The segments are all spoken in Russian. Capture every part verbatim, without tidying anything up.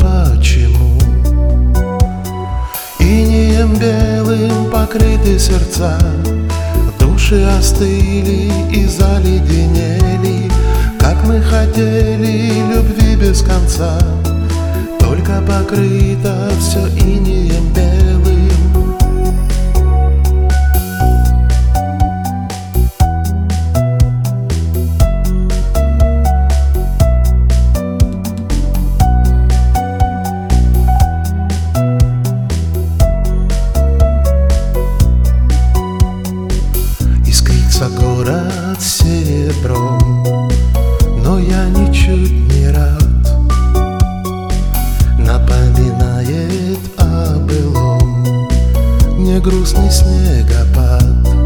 почему. Инеем белым покрыты сердца, души остыли и заледенели, как мы хотели любви без конца, только покрыто все инеем белым. Искрится город серебром, но я ничуть не рад. Напоминает о былом мне грустный снегопад.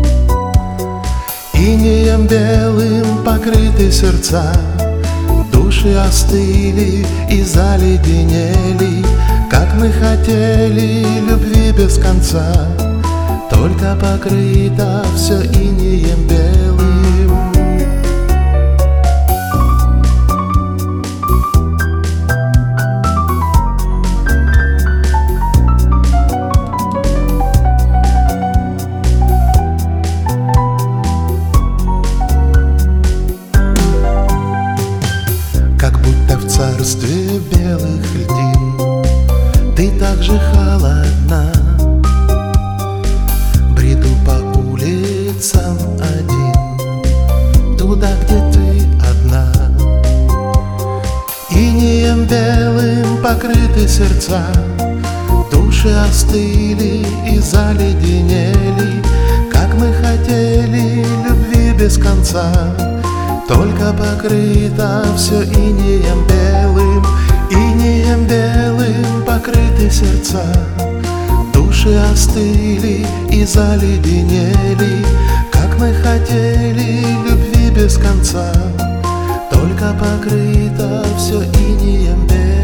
Инеем белым покрыты сердца, души остыли и заледенели, как мы хотели любви без конца, только покрыто все инеем белым. Как будто в царстве белых льдин ты так же холодна. Бреду по улицам один, туда, где ты одна. Инеем белым покрыты сердца, души остыли и заледенели, как мы хотели любви без конца, только покрыто все инеем белым. Инеем белым покрыты сердца, души остыли и заледенели, как мы хотели любви без конца, только покрыто все инеем белым.